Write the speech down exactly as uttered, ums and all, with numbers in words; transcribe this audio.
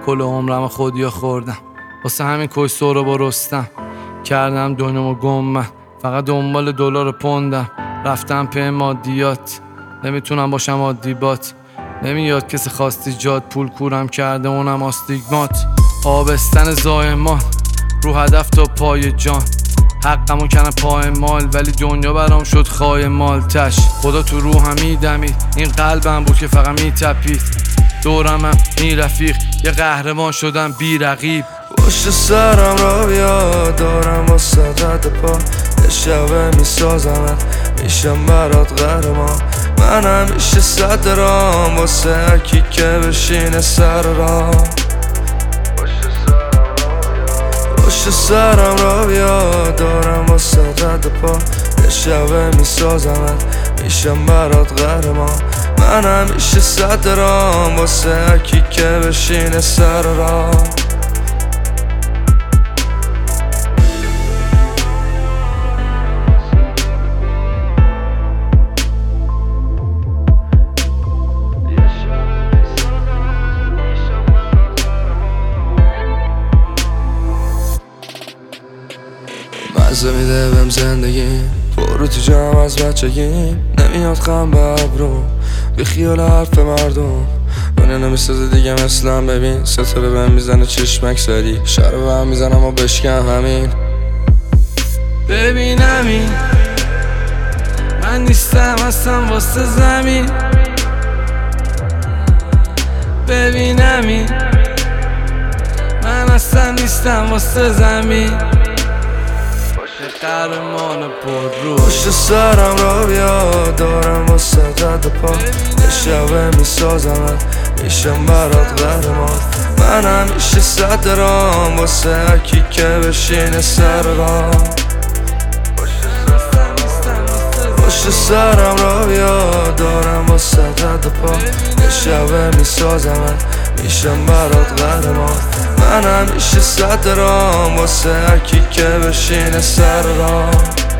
کل عمرم خودیا خوردم، واسه همین کش رو برستم، کردم دنیامو گم، من فقط دنبال دلار و پوندم، رفتم پی مادیات، نمیتونم باشم عادی بات، نمیاد کسی خواستی جاد، پول کورم کرده اونم آستیگمات، آبستن زایمان رو هدف تا پای جان، حقمو کنه پای مال ولی دنیا برام شد خای مال تش، خدا تو روحم میدمید، این قلبم بود که فقط میتپید، دورمم این رفیق یه قهرمان شدم بی رقیب. پشت سرم را بیا دارم واسه رد پا، یه شبه میسازمت میشم برات قهرمان، من همیشه صد رام واسه هرکی که بشینه سر رام. پشت سرم را بیا دارم واسه رد پا، یه شبه میسازمت میشم برات قهرمان، من همیشه صد رام واسه هرکی که بشینه سر رام. مزه میده بهم زندگی برو تو جمع از بچگی، نمیاد خم به ابرو بی خیال حرف مردم، دنیا نمیسازه دیگه مثلم، ببین ستاره بهم میزنه چشمک سری، شر به هم میزنم و بشکم همین. ببین همین من نیستم هستم واسه زمین، ببین همین من اصلا نیستم واسه زمین، قهرمان پر رو. پشت سرم را بیا دارم واسه رد پا، یه شبه میسازمت میشم برات قهرمان، من همیشه صد رام واسه هرکی که بشینه سر رام. پشت سرم را بیا دارم واسه رد پا، یه شبه میسازمت میشم برات قهرمان، من همیشه صد رام واسه هرکی که بشینه سر رام.